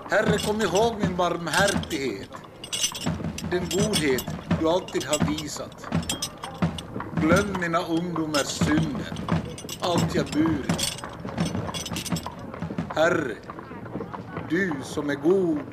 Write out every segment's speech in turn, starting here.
Herre, kom ihåg min barmhärtighet, den godhet du alltid har visat. Glöm mina ungdomars synder, allt jag burit. Herre, du som är god.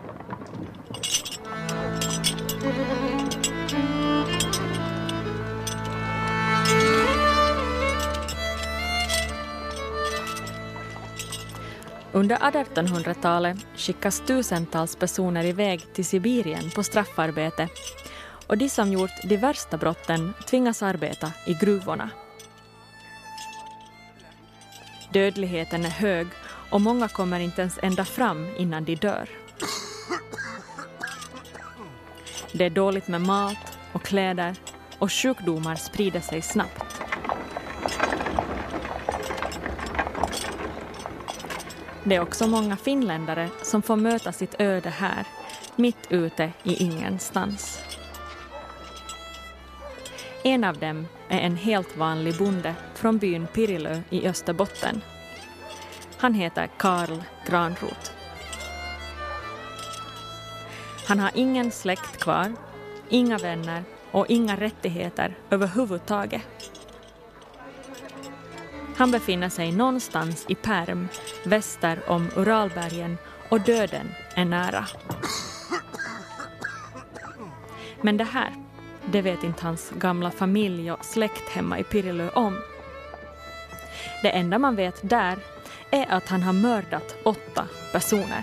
Under 1800-talet skickas tusentals personer iväg till Sibirien på straffarbete och de som gjort de värsta brotten tvingas arbeta i gruvorna. Dödligheten är hög och många kommer inte ens ända fram innan de dör. Det är dåligt med mat och kläder och sjukdomar sprider sig snabbt. Det är också många finländare som får möta sitt öde här, mitt ute i ingenstans. En av dem är en helt vanlig bonde från byn Pirilö i Österbotten. Han heter Karl Granroth. Han har ingen släkt kvar, inga vänner och inga rättigheter överhuvudtaget. Han befinner sig någonstans i Perm, väster om Uralbergen, och döden är nära. Men det vet inte hans gamla familj och släkt hemma i Pirilö om. Det enda man vet där är att han har mördat 8 personer.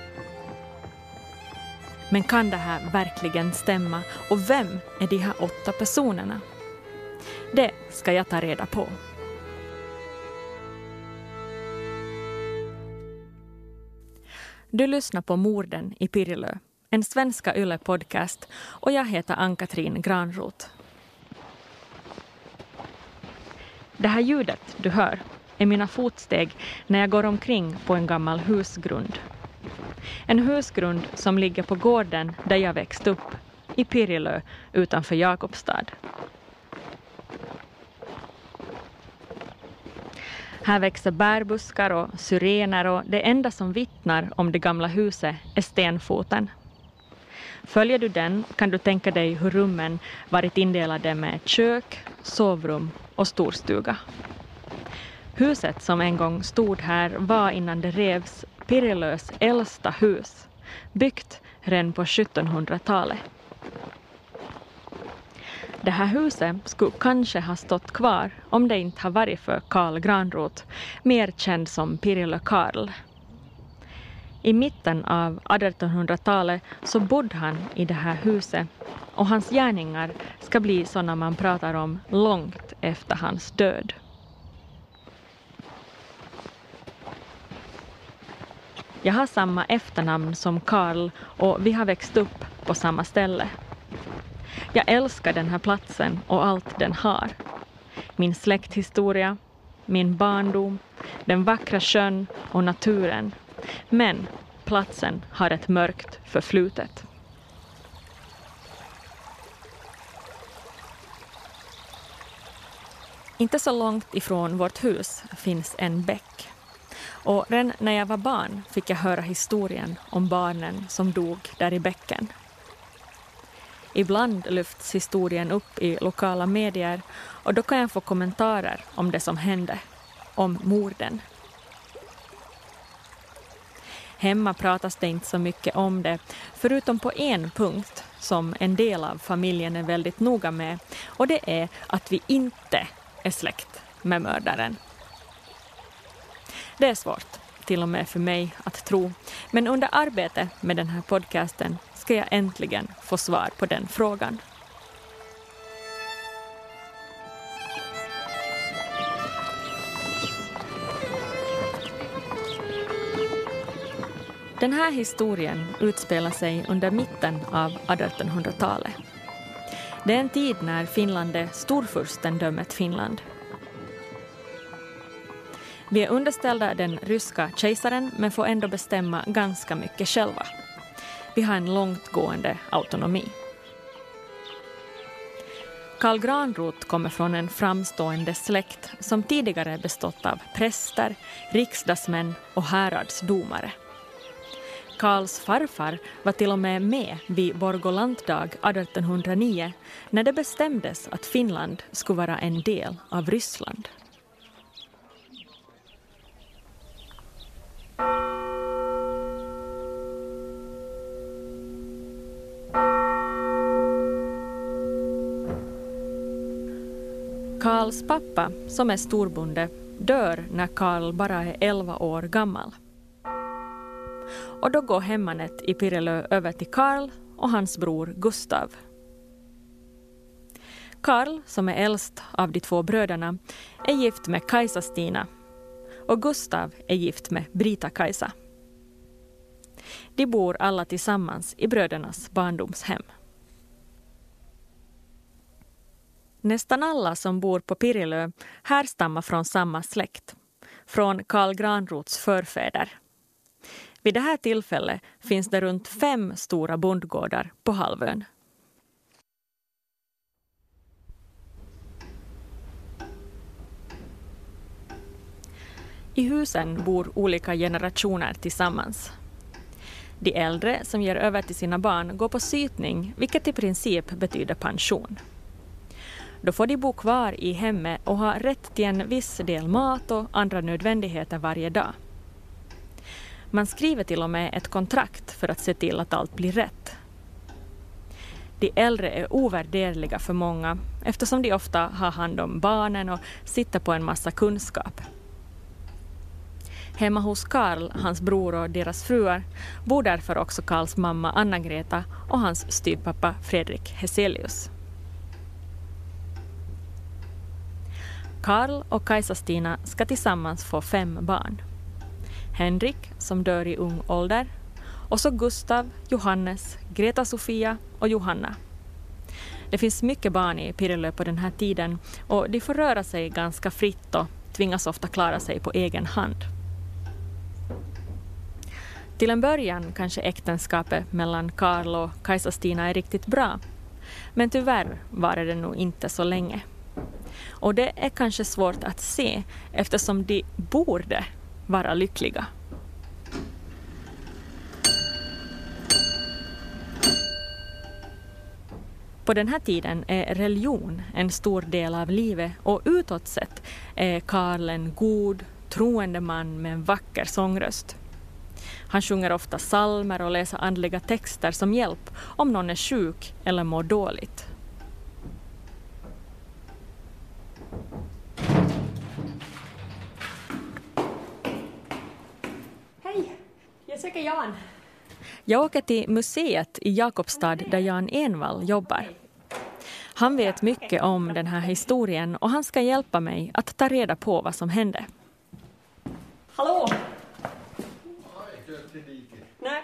Men kan det här verkligen stämma? Och vem är de här 8 personerna? Det ska jag ta reda på. Du lyssnar på Morden i Pirilö, en svenska Yle-podcast, och jag heter Ann-Katrin Granroth. Det här ljudet du hör är mina fotsteg när jag går omkring på en gammal husgrund. En husgrund som ligger på gården där jag växte upp, i Pirilö utanför Jakobstad. Här växer bärbuskar och syrener och det enda som vittnar om det gamla huset är stenfoten. Följer du den kan du tänka dig hur rummen varit indelade med kök, sovrum och storstuga. Huset som en gång stod här var innan det revs Pirilös äldsta hus, byggt redan på 1700-talet. Det här huset skulle kanske ha stått kvar om det inte har varit för Karl Granroth, mer känd som Pirilö Karl. I mitten av 1800-talet så bodde han i det här huset och hans gärningar ska bli sådana man pratar om långt efter hans död. Jag har samma efternamn som Karl och vi har växt upp på samma ställe. Jag älskar den här platsen och allt den har. Min släkthistoria, min barndom, den vackra sjön och naturen. Men platsen har ett mörkt förflutet. Inte så långt ifrån vårt hus finns en bäck. Och redan när jag var barn fick jag höra historien om barnen som dog där i bäcken. Ibland lyfts historien upp i lokala medier och då kan jag få kommentarer om det som hände, om morden. Hemma pratas det inte så mycket om det, förutom på en punkt som en del av familjen är väldigt noga med, och det är att vi inte är släkt med mördaren. Det är svårt, till och med för mig, att tro, men under arbetet med den här podcasten ska jag äntligen få svar på den frågan. Den här historien utspelar sig under mitten av 1800-talet. Det är en tid när Finland är storfurstendömet Finland. Vi är underställda den ryska kejsaren men får ändå bestämma ganska mycket själva. Vi har en långtgående autonomi. Karl Granroth kommer från en framstående släkt som tidigare bestått av präster, riksdagsmän och häradsdomare. Karls farfar var till och med vid Borgolantdag 1809 när det bestämdes att Finland skulle vara en del av Ryssland. Karls pappa, som är storbonde, dör när Karl bara är 11 år gammal. Och då går hemmanet i Pirilö över till Karl och hans bror Gustav. Karl, som är äldst av de 2 bröderna, är gift med Kajsa-Stina och Gustav är gift med Brita-Kajsa. De bor alla tillsammans i brödernas barndomshem. Nästan alla som bor på Pirilö härstammar från samma släkt, från Karl Granroths förfäder. Vid det här tillfället finns det runt 5 stora bondgårdar på halvön. I husen bor olika generationer tillsammans. De äldre som ger över till sina barn går på sytning, vilket i princip betyder pension. Då får de bo kvar i hemmet och ha rätt till en viss del mat och andra nödvändigheter varje dag. Man skriver till och med ett kontrakt för att se till att allt blir rätt. De äldre är ovärderliga för många eftersom de ofta har hand om barnen och sitter på en massa kunskap. Hemma hos Karl, hans bror och deras fruar bor därför också Karls mamma Anna-Greta och hans styvpappa Fredrik Heselius. Karl och Kajsa-Stina ska tillsammans få 5 barn. Henrik, som dör i ung ålder, och så Gustav, Johannes, Greta-Sofia och Johanna. Det finns mycket barn i Pirilö på den här tiden och de får röra sig ganska fritt och tvingas ofta klara sig på egen hand. Till en början kanske äktenskapet mellan Karl och Kajsa-Stina är riktigt bra, men tyvärr var det nog inte så länge. Och det är kanske svårt att se eftersom de borde vara lyckliga. På den här tiden är religion en stor del av livet och utåt sett är Karl en god, troende man med en vacker sångröst. Han sjunger ofta psalmer och läser andliga texter som hjälp om någon är sjuk eller mår dåligt. Hej, jag söker Jan. Jag åker till museet i Jakobstad där Jan Envall jobbar. Han vet mycket om den här historien och han ska hjälpa mig att ta reda på vad som hände. Hallå! Nej.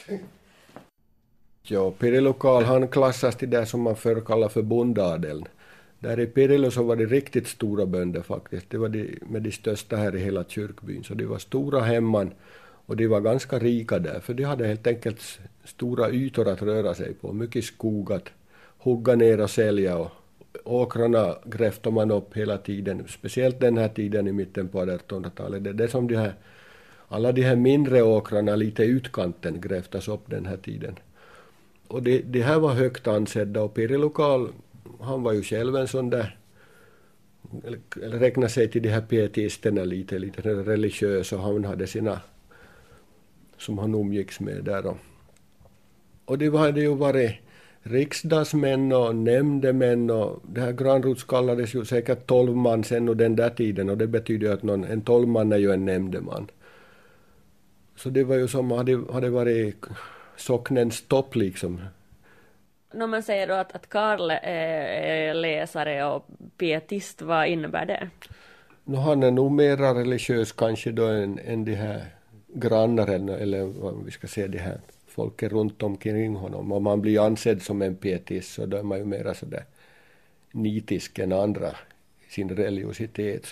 Ja, Pirilö Karl, han klassas till det som man förr kallar för bondadeln. Där i Pirilö så var det riktigt stora bönder faktiskt. Det var med de största här i hela kyrkbyn. Så det var stora hemman och de var ganska rika där. För de hade helt enkelt stora ytor att röra sig på. Mycket skog att hugga ner och sälja. Och åkrarna grävde man upp hela tiden. Speciellt den här tiden i mitten på 1800-talet. Det är det som alla de här mindre åkrarna lite utkanten grävtas upp den här tiden. Och det här var högt ansedda och Pirilö Karl, han var ju själv en sån där, eller räknar sig till de här pietisterna lite religiös och han hade sina som han umgicks med där. Och det hade ju varit riksdagsmän och nämndemän och det här Granroths kallades ju säkert 12 man sen och den där tiden och det betyder att en 12 man är ju en nämndeman. Så det var ju som hade varit socknens topp liksom. När man säger då att Karl är läsare och pietist, vad innebär det? Han är nog mer religiös kanske då än de här grannaren eller vad vi ska säga de här folket runt omkring honom. Om man blir ansedd som en pietist så då är man ju mer sådär nitisk än andra i sin religiositet.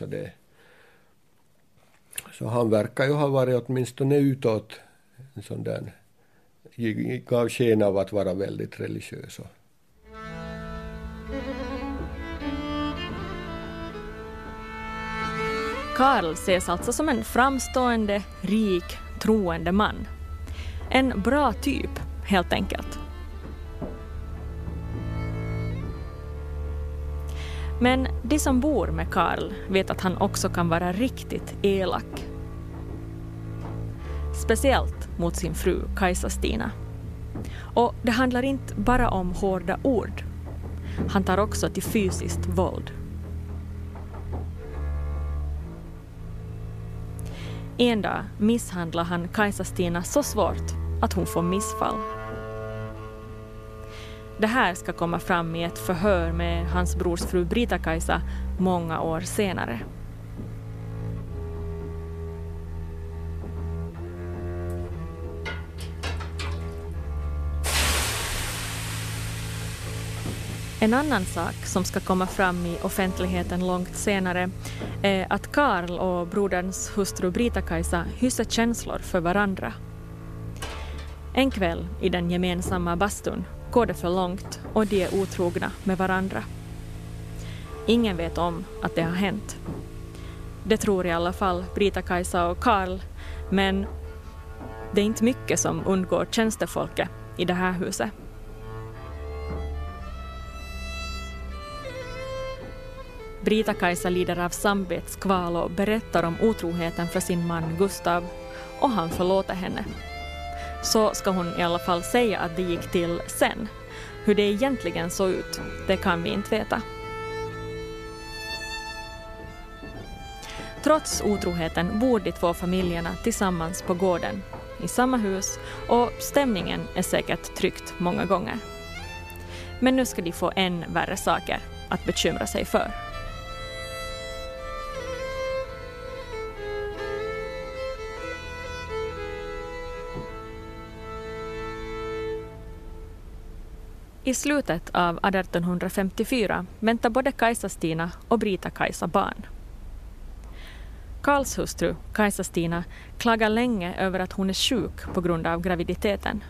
Så han verkar ju ha varit åtminstone utåt en sån där, gav sken av att vara väldigt religiös. Karl ses alltså som en framstående, rik, troende man. En bra typ, helt enkelt. Men de som bor med Karl vet att han också kan vara riktigt elak. Speciellt mot sin fru Kajsa-Stina. Och det handlar inte bara om hårda ord. Han tar också till fysiskt våld. En dag misshandlar han Kajsa-Stina så svårt att hon får missfall. Det här ska komma fram i ett förhör med hans brors fru Brita-Kajsa många år senare. En annan sak som ska komma fram i offentligheten långt senare är att Karl och broderns hustru Brita-Kajsa hyser känslor för varandra. En kväll i den gemensamma bastun går det för långt och de är otrogna med varandra. Ingen vet om att det har hänt. Det tror i alla fall Brita-Kajsa och Karl, men det är inte mycket som undgår tjänstefolket i det här huset. Brita-Kajsa lider av samvetskval och berättar om otroheten för sin man Gustav, och han förlåter henne. Så ska hon i alla fall säga att det gick till sen. Hur det egentligen såg ut, det kan vi inte veta. Trots otroheten bor de två familjerna tillsammans på gården, i samma hus, och stämningen är säkert tryckt många gånger. Men nu ska de få än värre saker att bekymra sig för. I slutet av 1854 väntar både Kajsa-Stina och Brita-Kajsa barn. Karls hustru, Kajsa-Stina, klagar länge över att hon är sjuk på grund av graviditeten.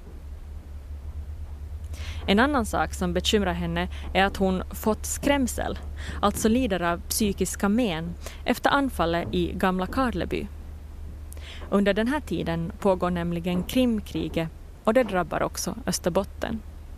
En annan sak som bekymrar henne är att hon fått skrämsel, alltså lider av psykiska men, efter anfallet i Gamla Karleby. Under den här tiden pågår nämligen Krimkriget, och det drabbar också Österbotten.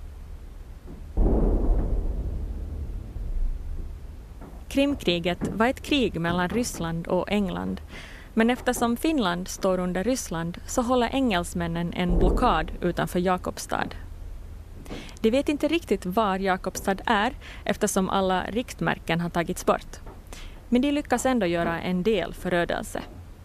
Krimkriget var ett krig mellan Ryssland och England, men eftersom Finland står under Ryssland så håller engelsmännen en blockad utanför Jakobstad. De vet inte riktigt var Jakobstad är eftersom alla riktmärken har tagits bort. Men de lyckas ändå göra en del förödelse.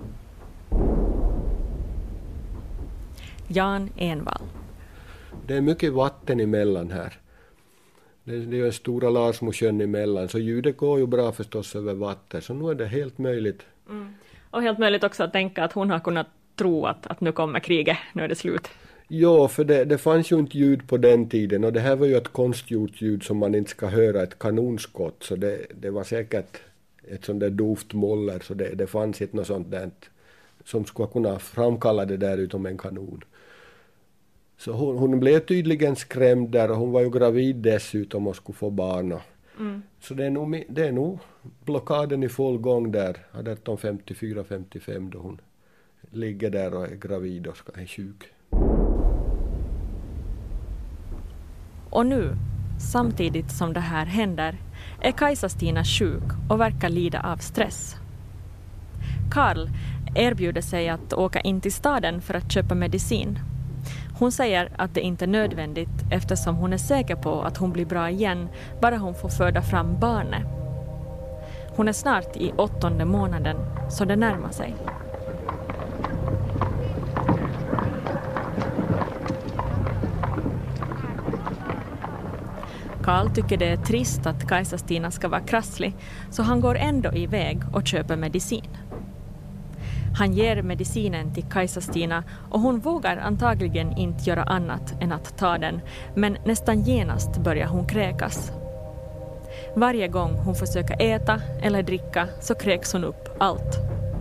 Jan Envall. Det är mycket vatten emellan här. Det är en stora Larsmosjön emellan, så ljudet går ju bra förstås över vatten, så nu är det helt möjligt. Mm. Och helt möjligt också att tänka att hon har kunnat tro att nu kommer kriget, nu är det slut. Ja, för det fanns ju inte ljud på den tiden, och det här var ju ett konstgjort ljud som man inte ska höra, ett kanonskott, så det var säkert ett sånt där dovt moller, så det fanns inte något sånt där som skulle kunna framkalla det där utom en kanon. Så hon blev tydligen skrämd där, och hon var ju gravid dessutom och skulle få barn. Mm. Så det är nog blockaden i full gång där, 1854-55, då hon ligger där och är gravid och är sjuk. Och nu, samtidigt som det här händer, är Kajsa-Stina sjuk och verkar lida av stress. Karl erbjuder sig att åka in till staden för att köpa medicin. Hon säger att det inte är nödvändigt eftersom hon är säker på att hon blir bra igen bara hon får föda fram barnet. Hon är snart i 8:e månaden, så det närmar sig. Karl tycker det är trist att Kajsa-Stina ska vara krasslig, så han går ändå iväg och köper medicin. Han ger medicinen till Kajsa-Stina och hon vågar antagligen inte göra annat än att ta den, men nästan genast börjar hon kräkas. Varje gång hon försöker äta eller dricka så kräks hon upp allt.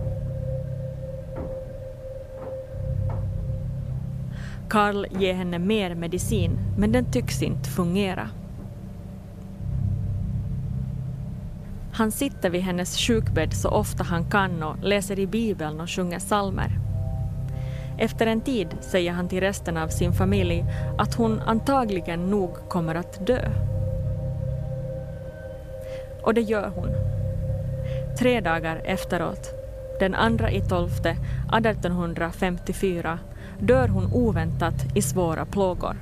Karl ger henne mer medicin, men den tycks inte fungera. Han sitter vid hennes sjukbädd så ofta han kan och läser i Bibeln och sjunger psalmer. Efter en tid säger han till resten av sin familj att hon antagligen nog kommer att dö. Och det gör hon. 3 dagar efteråt, den 2/12 1854, dör hon oväntat i svåra plågor.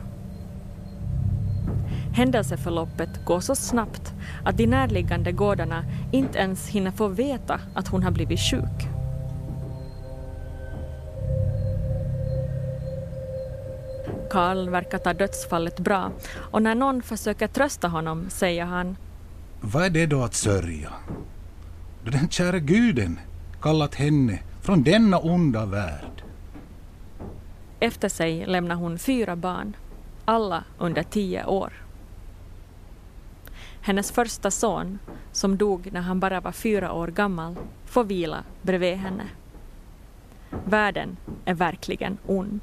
Händelseförloppet går så snabbt att de närliggande gårdarna inte ens hinner få veta att hon har blivit sjuk. Karl verkar ta dödsfallet bra, och när någon försöker trösta honom säger han: Vad är det då att sörja? Då den kära guden kallat henne från denna onda värld. Efter sig lämnar hon 4 barn, alla under 10 år. Hennes första son, som dog när han bara var 4 år gammal, får vila bredvid henne. Världen är verkligen ond.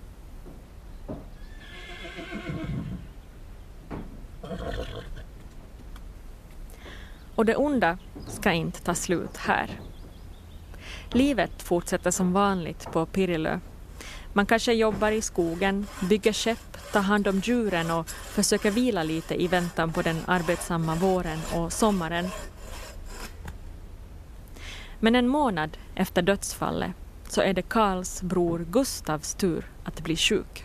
Och det onda ska inte ta slut här. Livet fortsätter som vanligt på Pirilö. Man kanske jobbar i skogen, bygger skepp, tar hand om djuren och försöker vila lite i väntan på den arbetsamma våren och sommaren. Men en månad efter dödsfallet så är det Karls bror Gustavs tur att bli sjuk.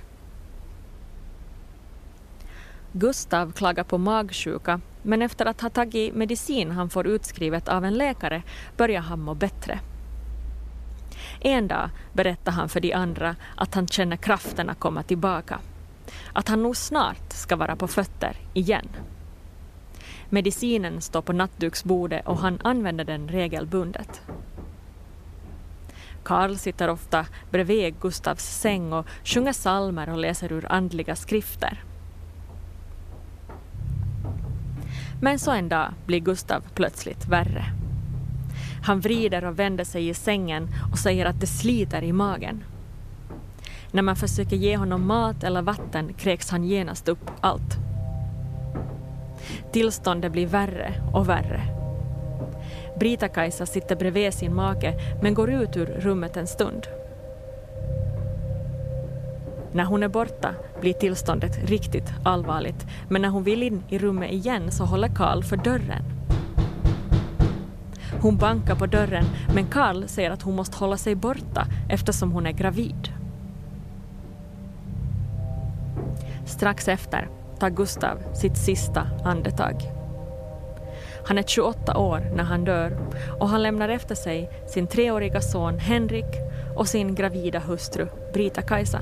Gustav klagar på magsjuka, men efter att ha tagit medicin han får utskrivet av en läkare börjar han må bättre. En dag berättar han för de andra att han känner krafterna komma tillbaka. Att han nog snart ska vara på fötter igen. Medicinen står på nattduksbordet och han använder den regelbundet. Karl sitter ofta bredvid Gustavs säng och sjunger psalmer och läser ur andliga skrifter. Men så en dag blir Gustav plötsligt värre. Han vrider och vänder sig i sängen och säger att det sliter i magen. När man försöker ge honom mat eller vatten kräks han genast upp allt. Tillståndet blir värre och värre. Brita-Kajsa sitter bredvid sin make men går ut ur rummet en stund. När hon är borta blir tillståndet riktigt allvarligt, men när hon vill in i rummet igen så håller Karl för dörren. Hon bankar på dörren, men Karl säger att hon måste hålla sig borta eftersom hon är gravid. Strax efter tar Gustav sitt sista andetag. Han är 28 år när han dör och han lämnar efter sig sin 3-åriga son Henrik och sin gravida hustru Brita-Kajsa.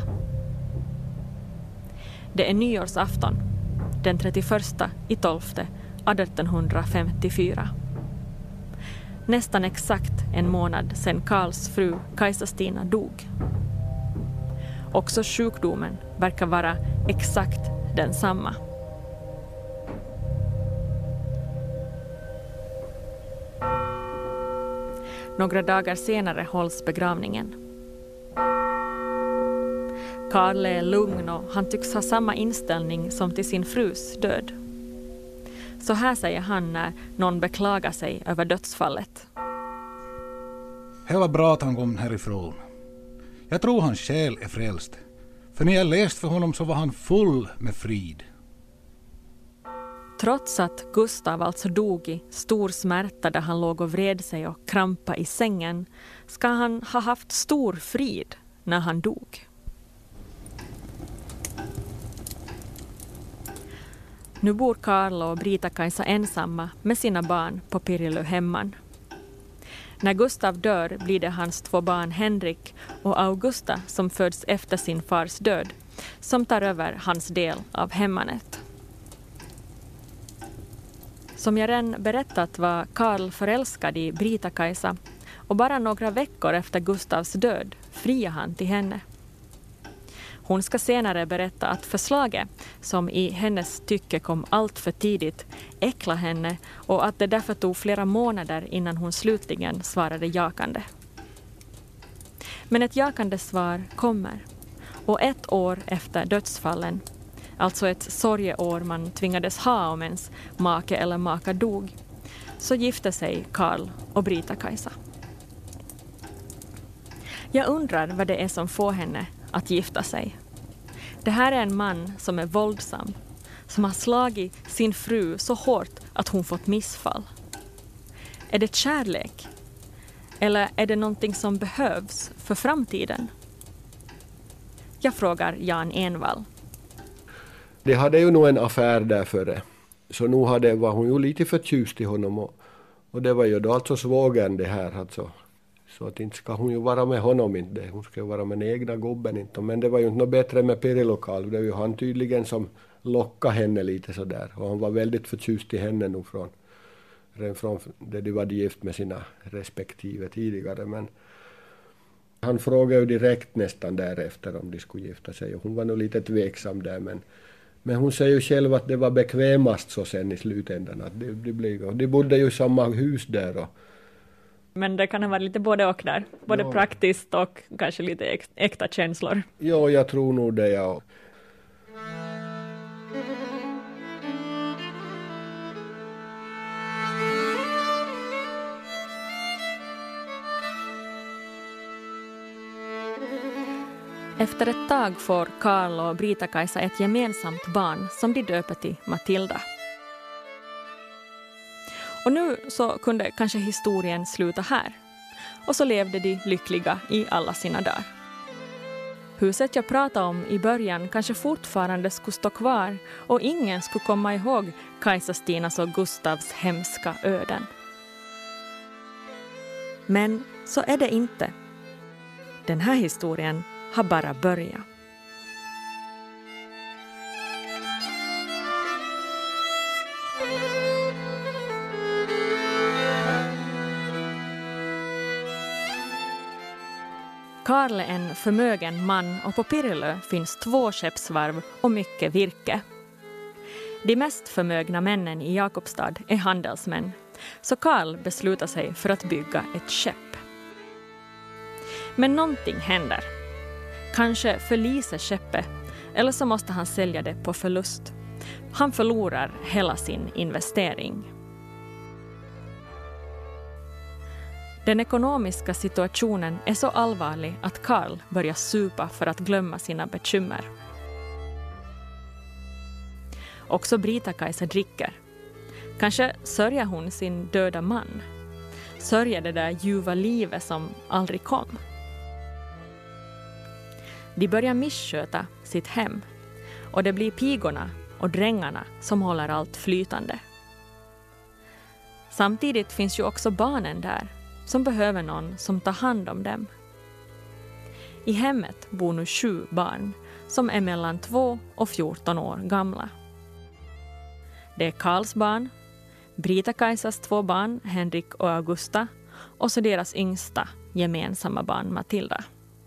Det är nyårsafton, den 31/12 1854. Nästan exakt en månad sedan Karls fru Kajsa-Stina dog. Också sjukdomen verkar vara exakt densamma. Några dagar senare hålls begravningen. Karl är lugn och han tycks ha samma inställning som till sin frus död. Så här säger han när någon beklagar sig över dödsfallet. Det var bra att han kom härifrån. Jag tror hans själ är frälst. För när jag läst för honom så var han full med frid. Trots att Gustav alltså dog i stor smärta där han låg och vred sig och krampa i sängen, ska han ha haft stor frid när han dog. Nu bor Karl och Brita-Kajsa ensamma med sina barn på Pirilö hemman. När Gustav dör blir det hans 2 barn Henrik och Augusta som föds efter sin fars död som tar över hans del av hemmanet. Som jag redan berättat var Karl förälskad i Brita-Kajsa och bara några veckor efter Gustavs död friar han till henne. Hon ska senare berätta att förslaget, som i hennes tycke kom allt för tidigt, äckla henne och att det därför tog flera månader innan hon slutligen svarade jakande. Men ett jakande svar kommer. Och 1 år efter dödsfallen, alltså ett sorgeår man tvingades ha om ens make eller maka dog, så gifte sig Karl och Brita-Kajsa. Jag undrar vad det är som får henne att gifta sig. Det här är en man som är våldsam, som har slagit sin fru så hårt att hon fått missfall. Är det kärlek? Eller är det någonting som behövs för framtiden? Jag frågar Jan Envall. Det hade ju nog en affär där före. Så nu var hon ju lite förtjust i honom. Och det var ju då alltså svågen det här. Alltså. Så att inte ska hon ju vara med honom inte. Hon ska ju vara med den egna gubben inte. Men det var ju inte något bättre med Pirillo-Karl. Det var ju han tydligen som lockade henne lite sådär. Och han var väldigt förtjust i henne nog från det de var gift med sina respektive tidigare. Men han frågade ju direkt nästan därefter om de skulle gifta sig. Och hon var nog lite tveksam där. Men hon säger ju själv att det var bekvämast så sen i slutändan. Att de bodde ju i samma hus där. Men det kan ha varit lite både och där. Både praktiskt och kanske lite äkta känslor. Ja, jag tror nog det, ja. Efter ett tag får Karl och Brita-Kajsa ett gemensamt barn som de döper till Matilda. Och nu så kunde kanske historien sluta här. Och så levde de lyckliga i alla sina dagar. Huset jag pratade om i början kanske fortfarande skulle stå kvar och ingen skulle komma ihåg Kajsa Stinas och Gustavs hemska öden. Men så är det inte. Den här historien har bara börjat. Karl är en förmögen man och på Pirilö finns 2 skeppsvarv och mycket virke. De mest förmögna männen i Jakobstad är handelsmän, så Karl beslutar sig för att bygga ett skepp. Men någonting händer. Kanske förliser skeppet, eller så måste han sälja det på förlust. Han förlorar hela sin investering. Den ekonomiska situationen är så allvarlig att Karl börjar supa för att glömma sina bekymmer. Också Brita-Kajsa dricker. Kanske sörjer hon sin döda man. Sörjer det där ljuva livet som aldrig kom. De börjar missköta sitt hem. Och det blir pigorna och drängarna som håller allt flytande. Samtidigt finns ju också barnen där som behöver någon som tar hand om dem. I hemmet bor nu 7 barn som är mellan 2 och 14 år gamla. Det är Karls barn, Brita-Kajsas 2 barn, Henrik och Augusta, och så deras yngsta gemensamma barn Matilda.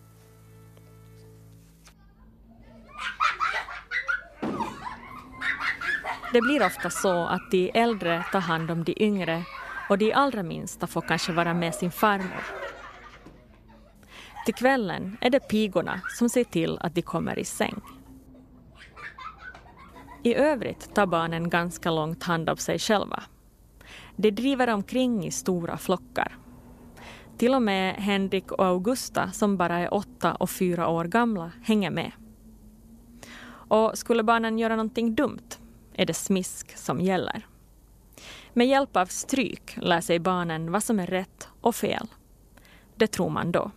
Det blir ofta så att de äldre tar hand om de yngre och de allra minsta får kanske vara med sin farmor. Till kvällen är det pigorna som ser till att de kommer i säng. I övrigt tar barnen ganska långt hand om sig själva. De driver omkring i stora flockar. Till och med Henrik och Augusta, som bara är 8 och 4 år gamla, hänger med. Och skulle barnen göra någonting dumt är det smisk som gäller. Med hjälp av stryk lär sig barnen vad som är rätt och fel. Det tror man då.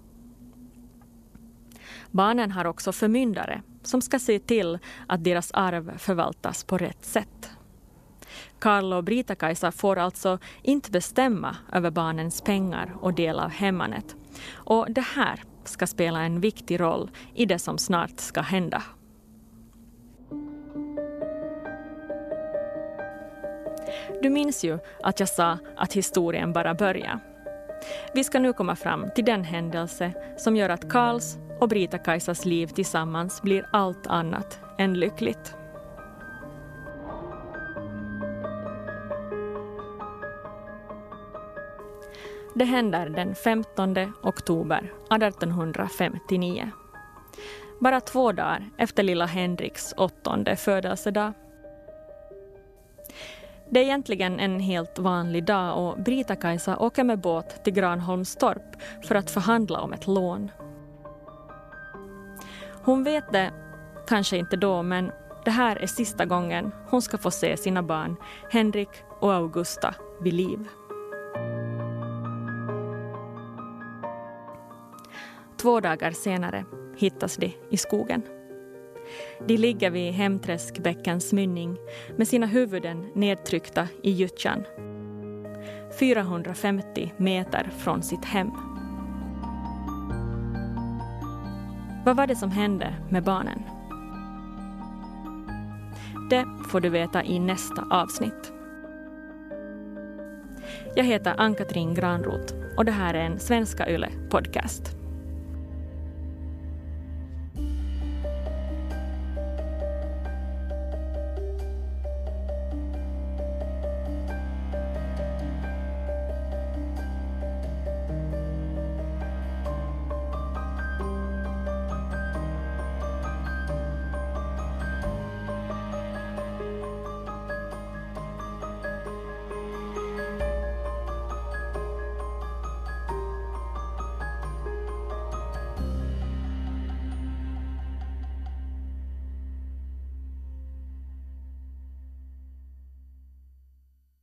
Barnen har också förmyndare som ska se till att deras arv förvaltas på rätt sätt. Karl och Brita-Kajsa får alltså inte bestämma över barnens pengar och del av hemmanet. Och det här ska spela en viktig roll i det som snart ska hända. Du minns ju att jag sa att historien bara börjar. Vi ska nu komma fram till den händelse som gör att Karls och Brita-Kajsas liv tillsammans blir allt annat än lyckligt. Det händer den 15 oktober 1859. Bara 2 dagar efter lilla Henriks 8:e födelsedag. Det är egentligen en helt vanlig dag och Brita-Kajsa åker med båt till Granholmstorp för att förhandla om ett lån. Hon vet det, kanske inte då, men det här är sista gången hon ska få se sina barn, Henrik och Augusta, vid liv. 2 dagar senare hittas de i skogen. De ligger vid Hemträskbäckens mynning med sina huvuden nedtryckta i gyttjan. 450 meter från sitt hem. Vad var det som hände med barnen? Det får du veta i nästa avsnitt. Jag heter Ann-Katrin Granroth och det här är en Svenska Yle podcast.